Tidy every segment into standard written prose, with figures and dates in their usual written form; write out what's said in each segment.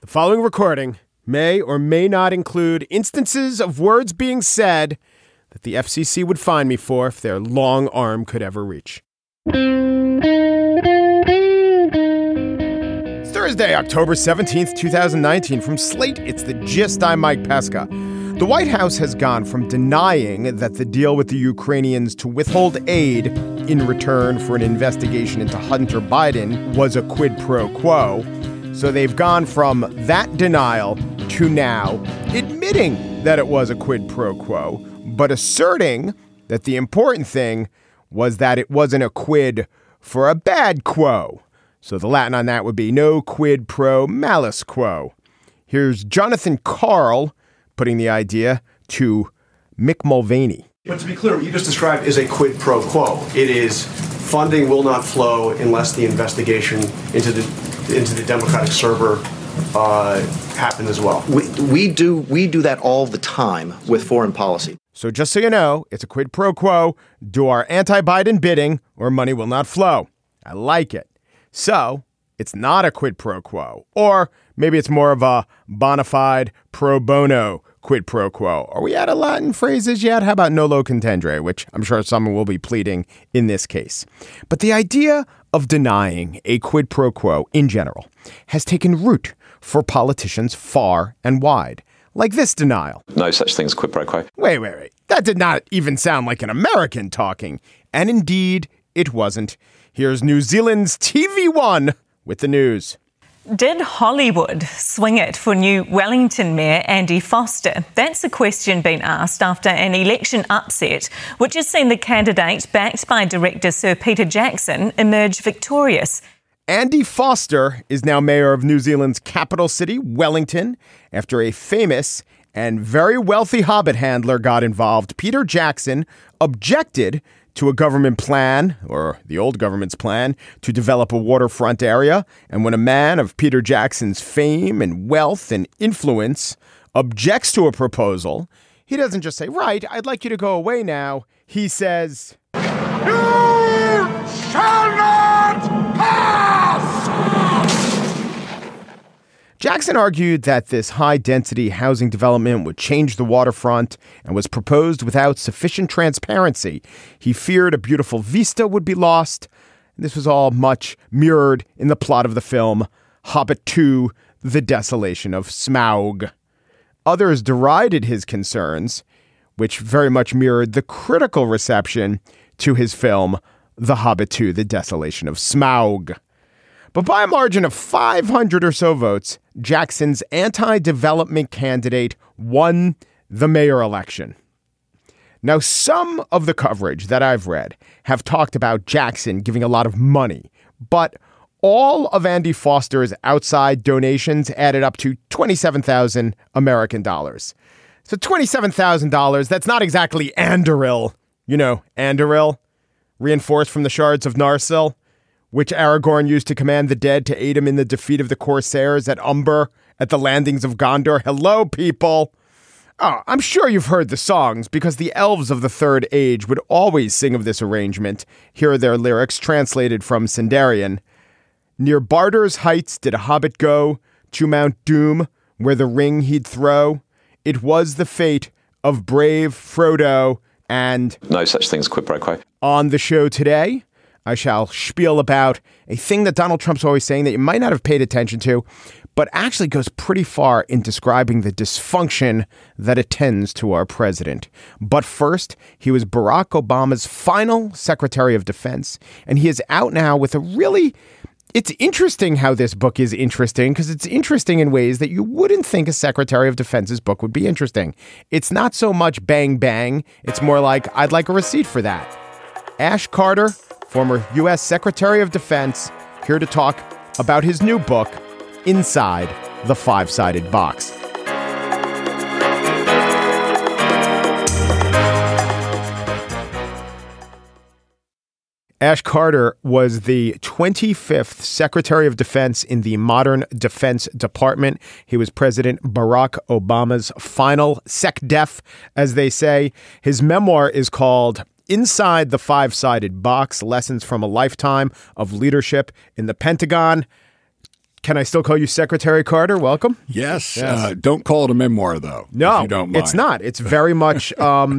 The following recording may or may not include instances of words being said that the FCC would fine me for if their long arm could ever reach. It's Thursday, October 17th, 2019. From Slate, it's The Gist. I'm Mike Pesca. The White House has gone from denying that the deal with the Ukrainians to withhold aid in return for an investigation into Hunter Biden was a quid pro quo. So they've gone from that denial to now admitting that it was a quid pro quo, but asserting that the important thing was that it wasn't a quid for a bad quo. So the Latin on that would be no quid pro malice quo. Here's Jonathan Karl putting the idea to Mick Mulvaney. But to be clear, what you just described is a quid pro quo. It is funding will not flow unless the investigation into the Democratic server happen as well. We do that all the time with foreign policy. So just so you know, it's a quid pro quo. Do our anti-Biden bidding or money will not flow. I like it. So it's not a quid pro quo. Or maybe it's more of a bona fide pro bono quid pro quo. Are we out of Latin phrases yet? How about nolo contendere, which I'm sure someone will be pleading in this case. But the idea of denying a quid pro quo in general has taken root for politicians far and wide. Like this denial. No such thing as quid pro quo. Wait. That did not even sound like an American talking. And indeed, it wasn't. Here's New Zealand's TV1 with the news. Did Hollywood swing it for new Wellington Mayor Andy Foster? That's a question being asked after an election upset, which has seen the candidate backed by director Sir Peter Jackson emerge victorious. Andy Foster is now mayor of New Zealand's capital city, Wellington, after a famous and very wealthy Hobbit handler got involved. Peter Jackson objected to a government plan, or the old government's plan, to develop a waterfront area. And when a man of Peter Jackson's fame and wealth and influence objects to a proposal, he doesn't just say, right, I'd like you to go away now. He says, you shall not pass! Jackson argued that this high-density housing development would change the waterfront and was proposed without sufficient transparency. He feared a beautiful vista would be lost. And this was all much mirrored in the plot of the film Hobbit 2, The Desolation of Smaug. Others derided his concerns, which very much mirrored the critical reception to his film The Hobbit 2, The Desolation of Smaug. But by a margin of 500 or so votes, Jackson's anti-development candidate won the mayor election. Now, some of the coverage that I've read have talked about Jackson giving a lot of money, but all of Andy Foster's outside donations added up to 27,000 American dollars. So $27,000, that's not exactly Anduril. You know, Anduril, reinforced from the shards of Narsil, which Aragorn used to command the dead to aid him in the defeat of the Corsairs at Umber at the landings of Gondor. Hello, people. Oh, I'm sure you've heard the songs because the elves of the Third Age would always sing of this arrangement. Here are their lyrics translated from Sindarian. Near Barder's heights did a hobbit go to Mount Doom, where the ring he'd throw. It was the fate of brave Frodo and... No such thing as quid pro quo. On the show today, I shall spiel about a thing that Donald Trump's always saying that you might not have paid attention to, but actually goes pretty far in describing the dysfunction that attends to our president. But first, he was Barack Obama's final Secretary of Defense, and he is out now with a really... It's interesting how this book is interesting because it's interesting in ways that you wouldn't think a Secretary of Defense's book would be interesting. It's not so much bang, bang. It's more like, I'd like a receipt for that. Ash Carter, former U.S. Secretary of Defense, here to talk about his new book, Inside the Five-Sided Box. Ash Carter was the 25th Secretary of Defense in the modern Defense Department. He was President Barack Obama's final SecDef, as they say. His memoir is called Inside the Five-Sided Box, Lessons from a Lifetime of Leadership in the Pentagon. Can I still call you Secretary Carter? Welcome. Yes. Don't call it a memoir, though. No, if you don't mind. It's not. It's very much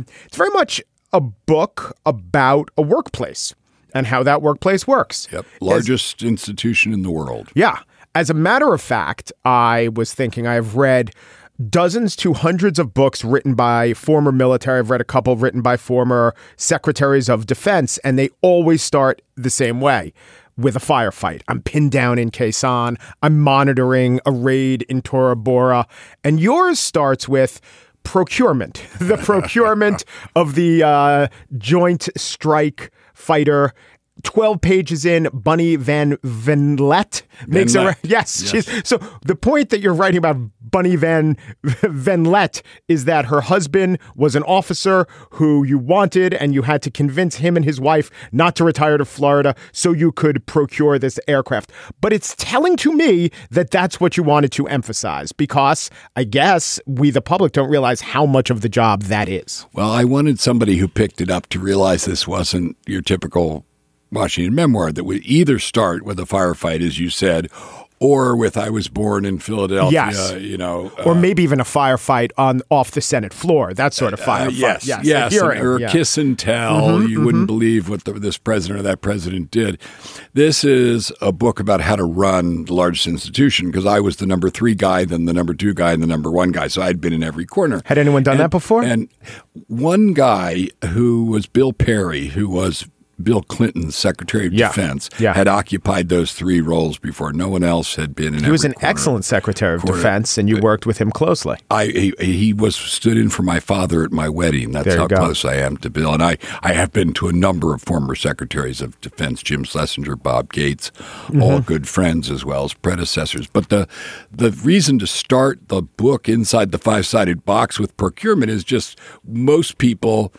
a book about a workplace and how that workplace works. Yep. Largest institution in the world. Yeah. As a matter of fact, I was thinking I have read dozens to hundreds of books written by former military. I've read a couple written by former secretaries of defense, and they always start the same way. With a firefight. I'm pinned down in Khe Sanh. I'm monitoring a raid in Tora Bora. And yours starts with procurement, the procurement of the Joint Strike Fighter. 12 pages in, Bunny Van Venlet makes a... Yes. So the point that you're writing about Bunny Van Venlet is that her husband was an officer who you wanted, and you had to convince him and his wife not to retire to Florida so you could procure this aircraft. But it's telling to me that that's what you wanted to emphasize, because I guess we, the public, don't realize how much of the job that is. Well, I wanted somebody who picked it up to realize this wasn't your typical Washington memoir, that would either start with a firefight, as you said, or with I was born in Philadelphia, yes. Or maybe even a firefight off the Senate floor, that sort of firefight. Yes. Or kiss and tell. You wouldn't believe what this president or that president did. This is a book about how to run the largest institution, because I was the number 3 guy, then the number 2 guy, and the number 1 guy. So I'd been in every corner. Had anyone done that before? And one guy who was Bill Perry, who was Bill Clinton's Secretary of Defense, had occupied those 3 roles before. No one else had been in. He was an excellent Secretary of Defense, and you worked with him closely. He stood in for my father at my wedding. That's how close I am to Bill. And I have been to a number of former Secretaries of Defense, Jim Schlesinger, Bob Gates, all good friends as well as predecessors. But the reason to start the book inside the 5-sided box with procurement is just most people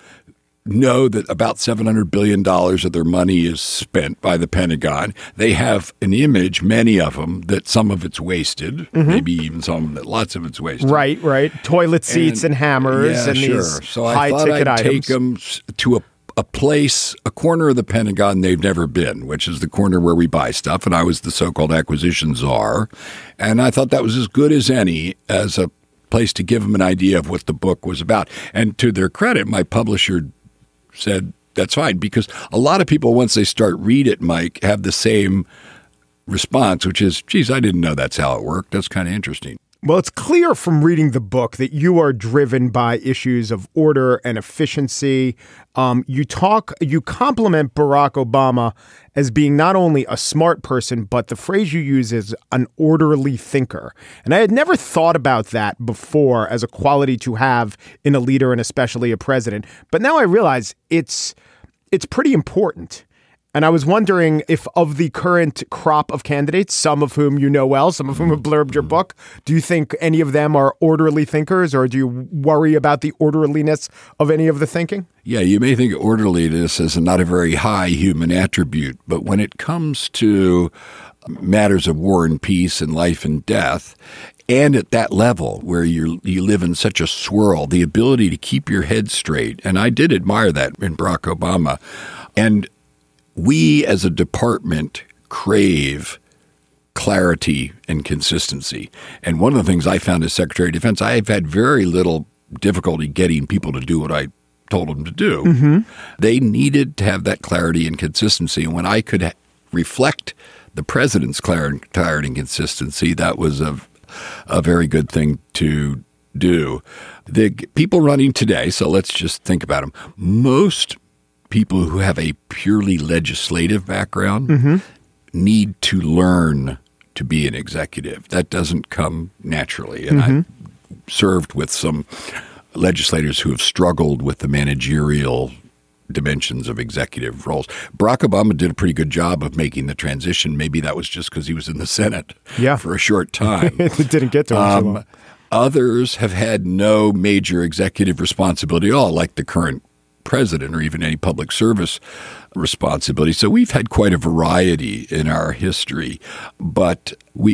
know that about $700 billion of their money is spent by the Pentagon. They have an image, many of them, that some of it's wasted, maybe even some that lots of it's wasted. Right. Toilet seats and hammers and these so high-ticket items. Take them to a place, a corner of the Pentagon they've never been, which is the corner where we buy stuff, and I was the so-called acquisition czar, and I thought that was as good as any as a place to give them an idea of what the book was about. And to their credit, my publisher said, that's fine, because a lot of people, once they start read it, Mike, have the same response, which is, geez, I didn't know that's how it worked. That's kind of interesting. Well, it's clear from reading the book that you are driven by issues of order and efficiency. You compliment Barack Obama as being not only a smart person, but the phrase you use is an orderly thinker. And I had never thought about that before as a quality to have in a leader and especially a president. But now I realize it's pretty important. And I was wondering if of the current crop of candidates, some of whom you know well, some of whom have blurbed your book, do you think any of them are orderly thinkers, or do you worry about the orderliness of any of the thinking? Yeah, you may think orderliness is not a very high human attribute, but when it comes to matters of war and peace and life and death, and at that level where you live in such a swirl, the ability to keep your head straight, and I did admire that in Barack Obama, and we as a department crave clarity and consistency. And one of the things I found as Secretary of Defense, I've had very little difficulty getting people to do what I told them to do. They needed to have that clarity and consistency. And when I could reflect the president's clarity and consistency, that was a very good thing to do. The people running today, so let's just think about them. Most people who have a purely legislative background need to learn to be an executive. That doesn't come naturally. And I've served with some legislators who have struggled with the managerial dimensions of executive roles. Barack Obama did a pretty good job of making the transition. Maybe that was just because he was in the Senate for a short time. It didn't get to him too long. Others have had no major executive responsibility at all, like the current president or even any public service responsibility. So we've had quite a variety in our history. But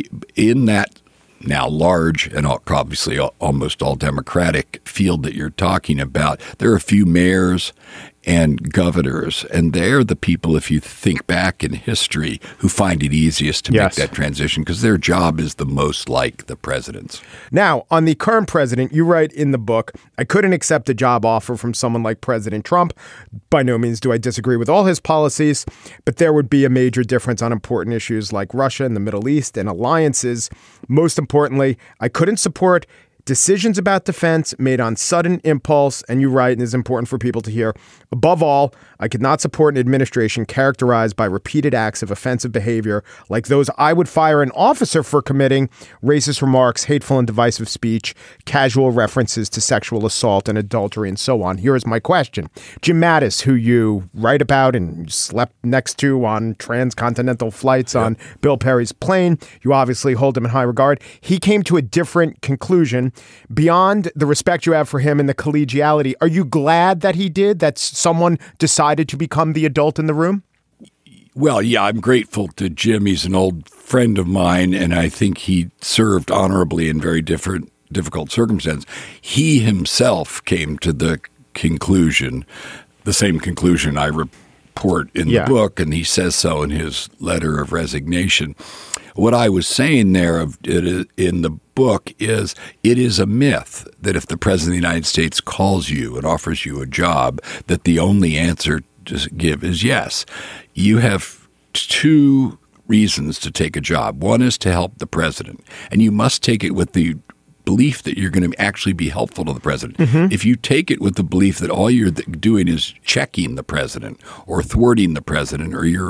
in that now large and obviously almost all Democratic field that you're talking about, there are a few mayors and governors. And they're the people, if you think back in history, who find it easiest to make that transition because their job is the most like the president's. Now, on the current president, you write in the book, I couldn't accept a job offer from someone like President Trump. By no means do I disagree with all his policies, but there would be a major difference on important issues like Russia and the Middle East and alliances. Most importantly, I couldn't support decisions about defense made on sudden impulse. And you write, and it's important for people to hear, above all, I could not support an administration characterized by repeated acts of offensive behavior like those I would fire an officer for committing: racist remarks, hateful and divisive speech, casual references to sexual assault and adultery, and so on. Here is my question. Jim Mattis, who you write about and slept next to on transcontinental flights on Bill Perry's plane, you obviously hold him in high regard. He came to a different conclusion. Beyond the respect you have for him and the collegiality, are you glad that he did, that someone decided to become the adult in the room? Well, yeah, I'm grateful to Jim. He's an old friend of mine, and I think he served honorably in very difficult circumstances. He himself came to the conclusion, the same conclusion I report in the book, and he says so in his letter of resignation. What I was saying there in the book is it is a myth that if the president of the United States calls you and offers you a job, that the only answer to give is yes. You have two reasons to take a job. One is to help the president, and you must take it with the belief that you're going to actually be helpful to the president. Mm-hmm. If you take it with the belief that all you're doing is checking the president or thwarting the president, or you're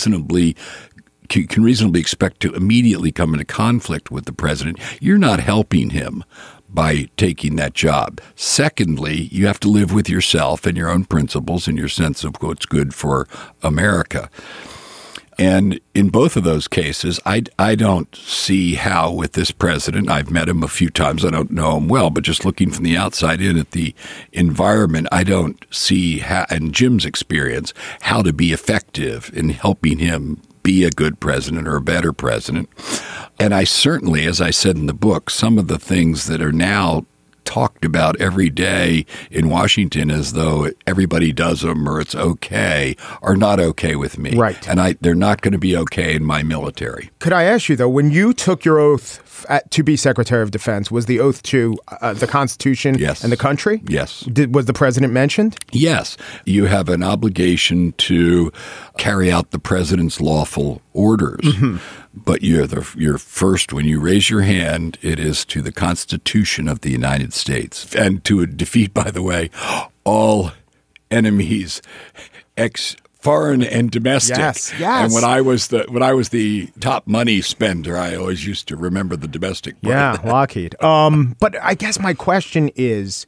can reasonably expect to immediately come into conflict with the president, you're not helping him by taking that job. Secondly, you have to live with yourself and your own principles and your sense of what's good for America. And in both of those cases, I don't see how with this president, I've met him a few times, I don't know him well, but just looking from the outside in at the environment, I don't see how, in Jim's experience, how to be effective in helping him be a good president or a better president. And I certainly, as I said in the book, some of the things that are now talked about every day in Washington as though everybody does them or it's okay are not okay with me. Right. And they're not going to be okay in my military. Could I ask you, though, when you took your oath to be Secretary of Defense, was the oath to the Constitution and the country? Yes. Was the president mentioned? Yes. You have an obligation to carry out the president's lawful orders. Mm-hmm. But you're first, when you raise your hand, it is to the Constitution of the United States. And to defeat, by the way, all enemies, foreign and domestic. Yes. And when I was the top money spender, I always used to remember the domestic part. Yeah, Lockheed. But I guess my question is,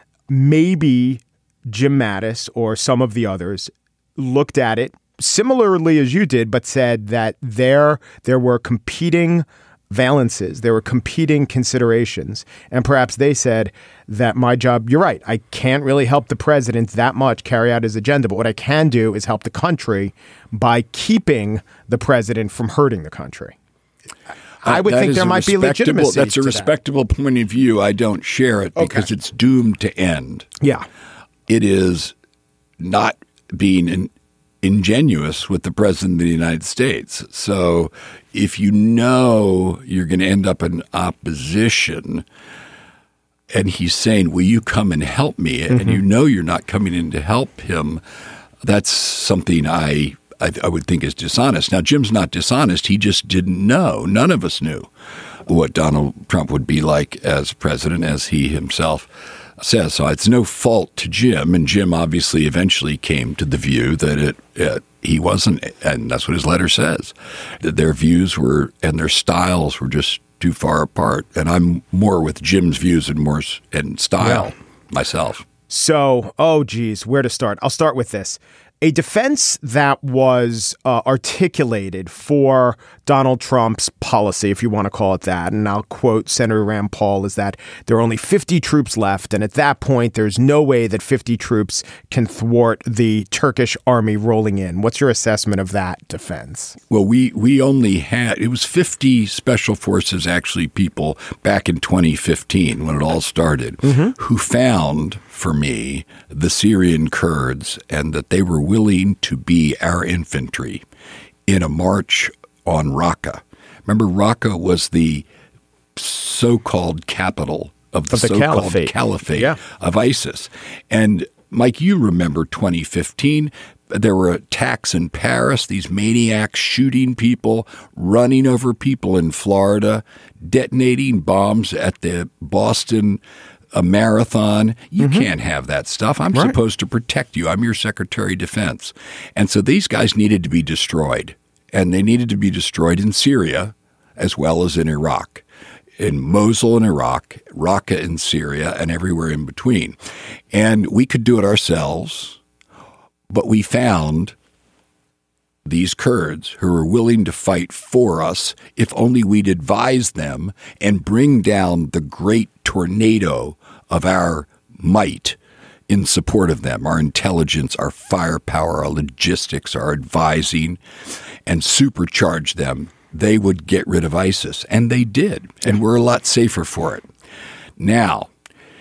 maybe Jim Mattis or some of the others looked at it similarly as you did, but said that there were competing valences, there were competing considerations. And perhaps they said that my job, you're right, I can't really help the president that much carry out his agenda, but what I can do is help the country by keeping the president from hurting the country. I would think there might be legitimacy. That's a respectable point of view. I don't share it because it's doomed to end. Yeah. It is not being ingenuous with the president of the United States. So if you know you're going to end up in opposition and he's saying, will you come and help me? Mm-hmm. And you know you're not coming in to help him, that's something I would think is dishonest. Now, Jim's not dishonest. He just didn't know. None of us knew what Donald Trump would be like as president, as he himself says. So it's no fault to Jim, and Jim obviously eventually came to the view that he wasn't, and that's what his letter says, that their views were and their styles were just too far apart. And I'm more with Jim's views and style myself. So, where to start? I'll start with this. A defense that was articulated for Donald Trump's policy, if you want to call it that, and I'll quote Senator Rand Paul, is that there are only 50 troops left, and at that point, there's no way that 50 troops can thwart the Turkish army rolling in. What's your assessment of that defense? Well, we only had, it was 50 Special Forces, actually, people back in 2015 when it all started, who found for me the Syrian Kurds and that they were willing to be our infantry in a march on Raqqa. Remember, Raqqa was the so-called capital of the so-called caliphate of ISIS. And Mike, you remember 2015. There were attacks in Paris, these maniacs shooting people, running over people in Florida, detonating bombs at the Boston Marathon. You can't have that stuff. I'm supposed to protect you. I'm your Secretary of Defense. And so these guys needed to be destroyed. And they needed to be destroyed in Syria as well as in Iraq. In Mosul in Iraq, Raqqa in Syria, and everywhere in between. And we could do it ourselves, but we found these Kurds who were willing to fight for us if only we'd advise them and bring down the great tornado of our might in support of them, our intelligence, our firepower, our logistics, our advising, and supercharge them. They would get rid of ISIS. And they did. And we're a lot safer for it. Now,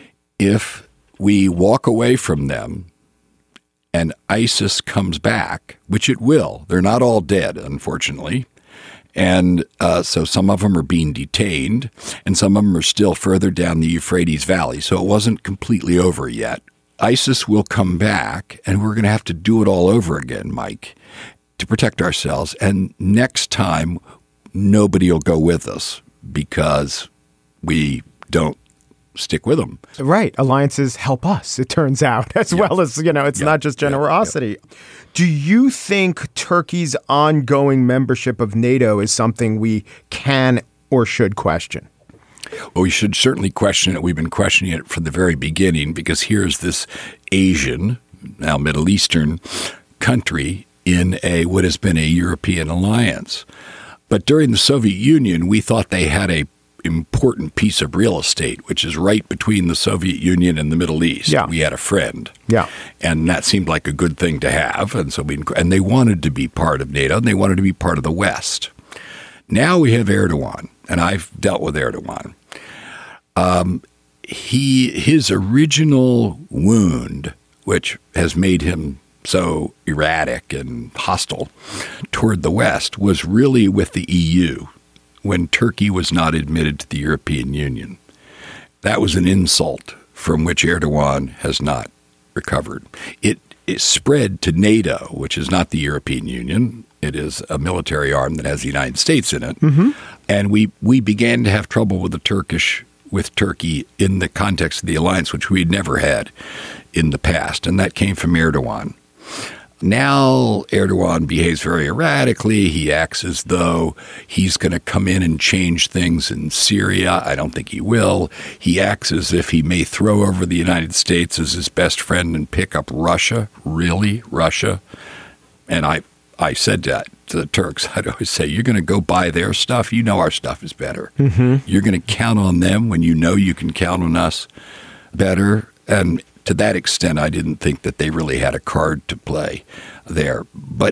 if we walk away from them and ISIS comes back, which it will, they're not all dead, unfortunately. And so some of them are being detained, and some of them are still further down the Euphrates Valley. So it wasn't completely over yet. ISIS will come back, and we're going to have to do it all over again, Mike, to protect ourselves. And next time, nobody will go with us because we don't stick with them. Right. Alliances help us, it turns out, as well as, it's not just generosity. Do you think Turkey's ongoing membership of NATO is something we can or should question? Well, we should certainly question it. We've been questioning it from the very beginning because here's this Asian, now Middle Eastern country in what has been a European alliance. But during the Soviet Union, we thought they had a important piece of real estate, which is right between the Soviet Union and the Middle East. Yeah. We had a friend. Yeah. And that seemed like a good thing to have. And so and they wanted to be part of NATO, and they wanted to be part of the West. Now we have Erdogan, and I've dealt with Erdogan. His original wound, which has made him so erratic and hostile toward the West, was really with the EU when Turkey was not admitted to the European Union. That was an insult from which Erdogan has not recovered. It spread to NATO, which is not the European Union. It is a military arm that has the United States in it. Mm-hmm. And we began to have trouble with Turkey in the context of the alliance, which we'd never had in the past. And that came from Erdogan. Now Erdogan behaves very erratically. He acts as though he's going to come in and change things in Syria. I don't think he will. He acts as if he may throw over the United States as his best friend and pick up Russia. Really? Russia? And I said that to the Turks. I'd always say, you're going to go buy their stuff. You know our stuff is better. Mm-hmm. You're going to count on them when you know you can count on us better. And to that extent, I didn't think that they really had a card to play there. But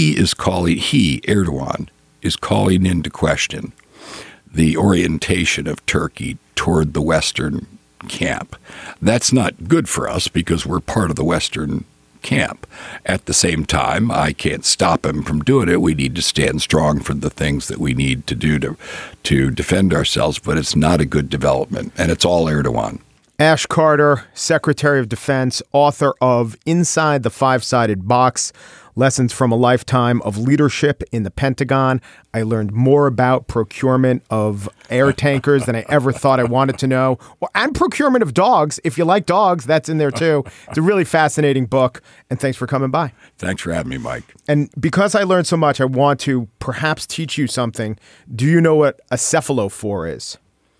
Erdogan, is calling into question the orientation of Turkey toward the Western camp. That's not good for us because we're part of the Western camp. At the same time, I can't stop him from doing it. We need to stand strong for the things that we need to do to defend ourselves, but it's not a good development, and it's all Erdogan. Ash Carter, Secretary of Defense, author of Inside the Five-Sided Box, Lessons from a Lifetime of Leadership in the Pentagon. I learned more about procurement of air tankers than I ever thought I wanted to know. And procurement of dogs. If you like dogs, that's in there too. It's a really fascinating book. And thanks for coming by. Thanks for having me, Mike. And because I learned so much, I want to perhaps teach you something. Do you know what a cephalophore is?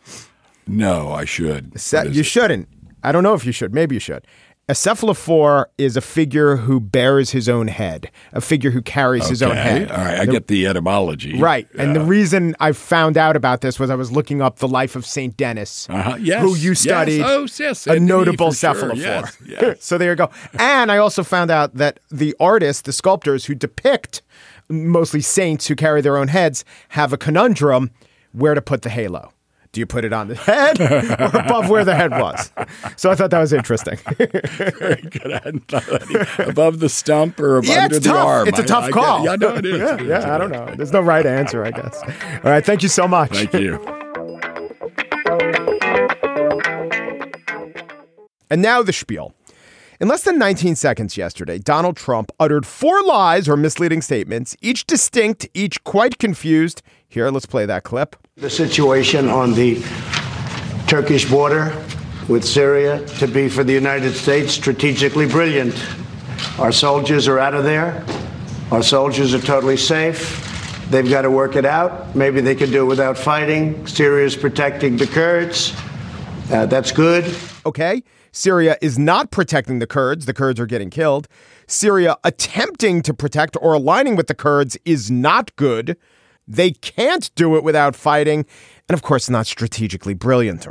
No, I should. You shouldn't. I don't know if you should. Maybe you should. A cephalophore is a figure who bears his own head, a figure who carries his own head. All right, I get the etymology. Right. Yeah. And the reason I found out about this was I was looking up the life of St. Denis, who you studied, yes, a notable cephalophore. Sure. Yes. So there you go. And I also found out that the artists, the sculptors who depict mostly saints who carry their own heads, have a conundrum where to put the halo. Do you put it on the head or above where the head was? So I thought that was interesting. Very good. I hadn't thought of that. Above the stump or under the tough. arm? It's a tough call. Yeah, no, it is. I don't know. There's no right answer, I guess. All right. Thank you so much. Thank you. And now the spiel. In less than 19 seconds yesterday, Donald Trump uttered 4 lies or misleading statements, each distinct, each quite confused. Here, let's play that clip. The situation on the Turkish border with Syria to be for the United States strategically brilliant. Our soldiers are out of there. Our soldiers are totally safe. They've got to work it out. Maybe they can do it without fighting. Syria is protecting the Kurds. That's good. Okay. Syria is not protecting the Kurds. The Kurds are getting killed. Syria attempting to protect or aligning with the Kurds is not good. They can't do it without fighting. And of course, not strategically brilliant.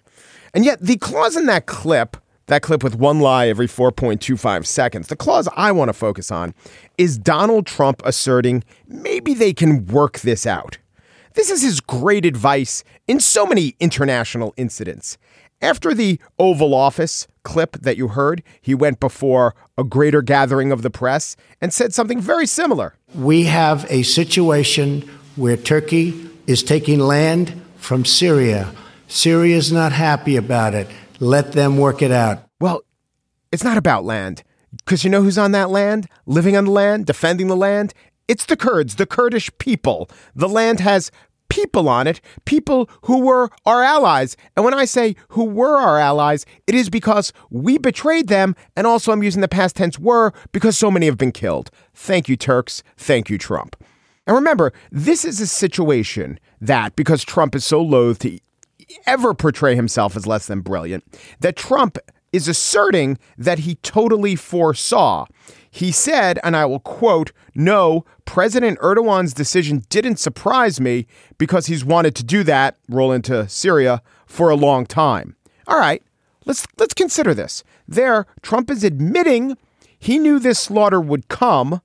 And yet the clause in that clip with one lie every 4.25 seconds, the clause I want to focus on is Donald Trump asserting maybe they can work this out. This is his great advice in so many international incidents. After the Oval Office clip that you heard, he went before a greater gathering of the press and said something very similar. We have a situation where Turkey is taking land from Syria. Syria is not happy about it. Let them work it out. Well, it's not about land, because you know who's on that land, living on the land, defending the land? It's the Kurds, the Kurdish people. The land has people on it, people who were our allies. And when I say who were our allies, it is because we betrayed them. And also I'm using the past tense were because so many have been killed. Thank you, Turks. Thank you, Trump. And remember, this is a situation that, because Trump is so loath to ever portray himself as less than brilliant, that Trump is asserting that he totally foresaw. He said, and I will quote, "No, President Erdogan's decision didn't surprise me because he's wanted to do that," roll into Syria, "for a long time." All right, let's consider this. There, Trump is admitting he knew this slaughter would come,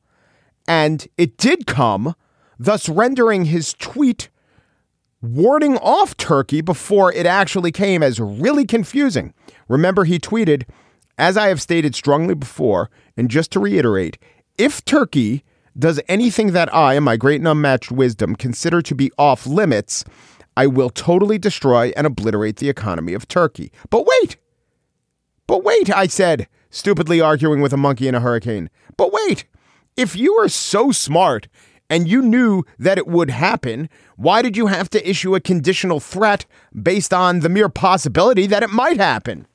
and it did come, thus rendering his tweet warding off Turkey before it actually came as really confusing. Remember, he tweeted, "As I have stated strongly before, and just to reiterate, if Turkey does anything that I, in my great and unmatched wisdom, consider to be off limits, I will totally destroy and obliterate the economy of Turkey." But wait, I said, stupidly arguing with a monkey in a hurricane. But wait, if you were so smart and you knew that it would happen, why did you have to issue a conditional threat based on the mere possibility that it might happen?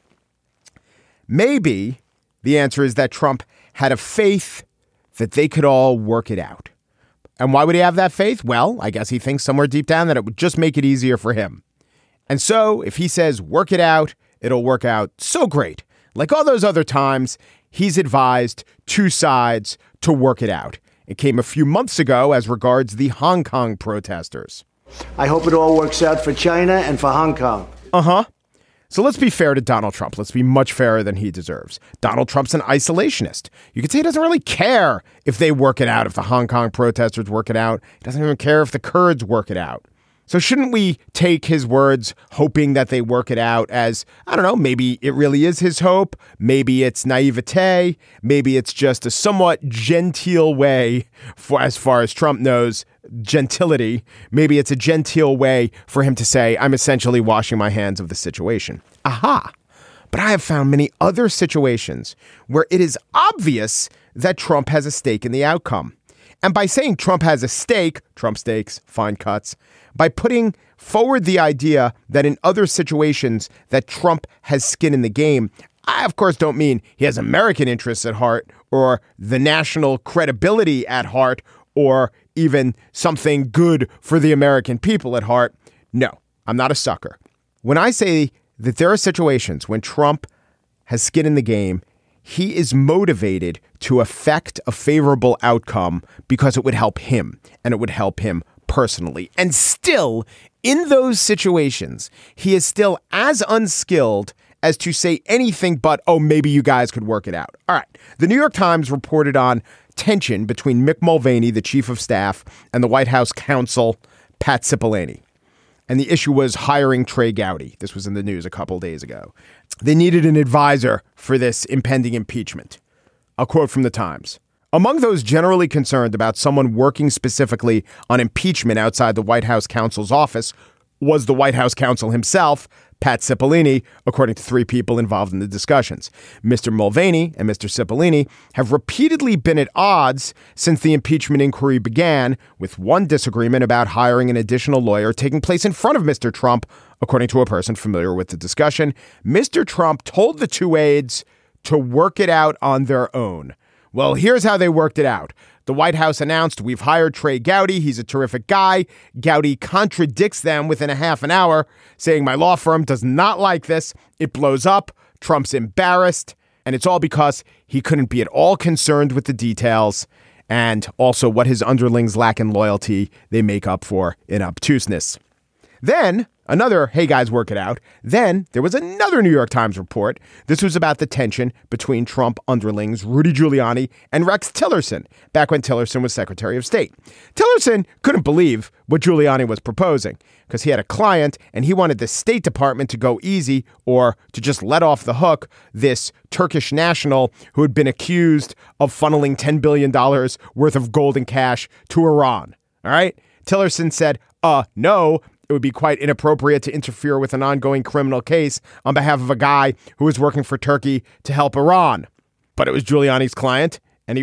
Maybe the answer is that Trump had a faith that they could all work it out. And why would he have that faith? Well, I guess he thinks somewhere deep down that it would just make it easier for him. And so if he says work it out, it'll work out so great. Like all those other times, he's advised two sides to work it out. It came a few months ago as regards the Hong Kong protesters. I hope it all works out for China and for Hong Kong. So let's be fair to Donald Trump. Let's be much fairer than he deserves. Donald Trump's an isolationist. You could say he doesn't really care if they work it out, if the Hong Kong protesters work it out. He doesn't even care if the Kurds work it out. So shouldn't we take his words, hoping that they work it out, as, I don't know, maybe it really is his hope. Maybe it's naivete. Maybe it's just a somewhat genteel way for, as far as Trump knows, gentility. Maybe it's a genteel way for him to say, I'm essentially washing my hands of the situation. Aha. But I have found many other situations where it is obvious that Trump has a stake in the outcome. And by saying Trump has a stake, Trump stakes, fine cuts, by putting forward the idea that in other situations that Trump has skin in the game, I, of course, don't mean he has American interests at heart or the national credibility at heart or even something good for the American people at heart. No, I'm not a sucker. When I say that there are situations when Trump has skin in the game, he is motivated to affect a favorable outcome because it would help him and it would help him personally. And still, in those situations, he is still as unskilled as to say anything but, oh, maybe you guys could work it out. All right. The New York Times reported on tension between Mick Mulvaney, the chief of staff, and the White House counsel, Pat Cipollone. And the issue was hiring Trey Gowdy. This was in the news a couple days ago. They needed an advisor for this impending impeachment. A quote from the Times. Among those generally concerned about someone working specifically on impeachment outside the White House counsel's office was the White House counsel himself, Pat Cipollini, according to three people involved in the discussions. Mr. Mulvaney and Mr. Cipollini have repeatedly been at odds since the impeachment inquiry began, with one disagreement about hiring an additional lawyer taking place in front of Mr. Trump, according to a person familiar with the discussion. Mr. Trump told the two aides to work it out on their own. Well, here's how they worked it out. The White House announced, we've hired Trey Gowdy. He's a terrific guy. Gowdy contradicts them within a half an hour, saying my law firm does not like this. It blows up. Trump's embarrassed. And it's all because he couldn't be at all concerned with the details and also what his underlings lack in loyalty they make up for in obtuseness. Then another, hey guys, work it out. Then there was another New York Times report. This was about the tension between Trump underlings Rudy Giuliani and Rex Tillerson, back when Tillerson was Secretary of State. Tillerson couldn't believe what Giuliani was proposing because he had a client and he wanted the State Department to go easy or to just let off the hook this Turkish national who had been accused of funneling $10 billion worth of gold and cash to Iran. All right. Tillerson said, no. It would be quite inappropriate to interfere with an ongoing criminal case on behalf of a guy who was working for Turkey to help Iran. But it was Giuliani's client, and he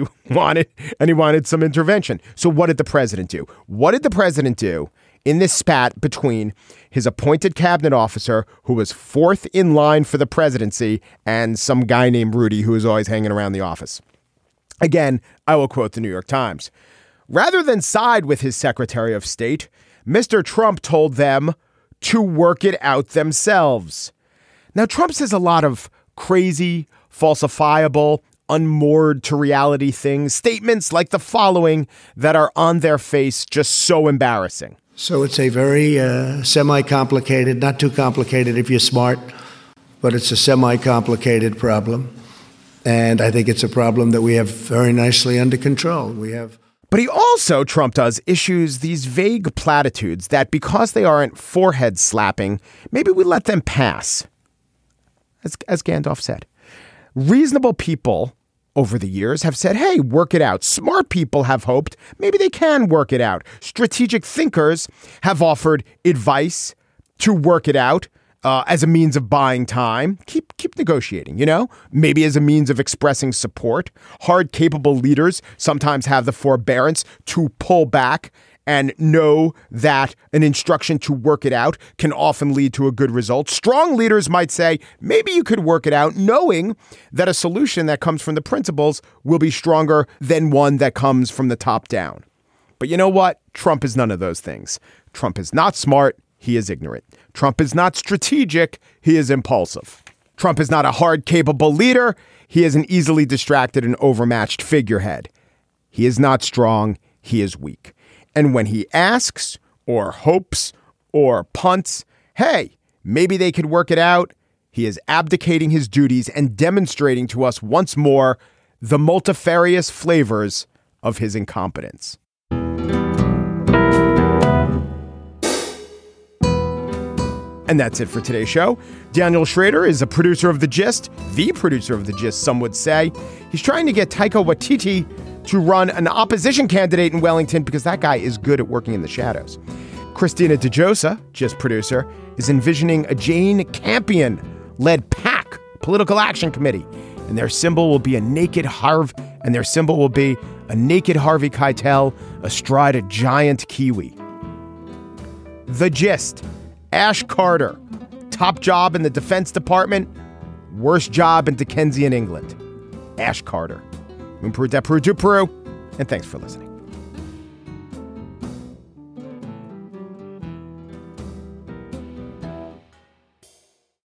wanted some intervention. So what did the president do? What did the president do in this spat between his appointed cabinet officer, who was fourth in line for the presidency, and some guy named Rudy, who was always hanging around the office? Again, I will quote the New York Times. Rather than side with his Secretary of State, Mr. Trump told them to work it out themselves. Now, Trump says a lot of crazy, falsifiable, unmoored to reality things, statements like the following that are on their face just so embarrassing. So it's a very semi-complicated, not too complicated if you're smart, but it's a semi-complicated problem. And I think it's a problem that we have very nicely under control. But he also, Trump does, issues these vague platitudes that because they aren't forehead slapping, maybe we let them pass. As Gandalf said, reasonable people over the years have said, hey, work it out. Smart people have hoped maybe they can work it out. Strategic thinkers have offered advice to work it out. As a means of buying time, keep negotiating, maybe as a means of expressing support. Hard, capable leaders sometimes have the forbearance to pull back and know that an instruction to work it out can often lead to a good result. Strong leaders might say, maybe you could work it out, knowing that a solution that comes from the principles will be stronger than one that comes from the top down. But you know what? Trump is none of those things. Trump is not smart. He is ignorant. Trump is not strategic. He is impulsive. Trump is not a hard, capable leader. He is an easily distracted and overmatched figurehead. He is not strong. He is weak. And when he asks or hopes or punts, hey, maybe they could work it out, he is abdicating his duties and demonstrating to us once more the multifarious flavors of his incompetence. And that's it for today's show. Daniel Schrader is a producer of The Gist, the producer of The Gist, some would say. He's trying to get Taika Waititi to run an opposition candidate in Wellington because that guy is good at working in the shadows. Christina DeJosa, Gist producer, is envisioning a Jane Campion-led PAC, Political Action Committee, and their symbol will be a naked Harvey Keitel astride a giant kiwi. The Gist. Ash Carter, top job in the Defense Department, worst job in Dickensian England. Ash Carter. And thanks for listening.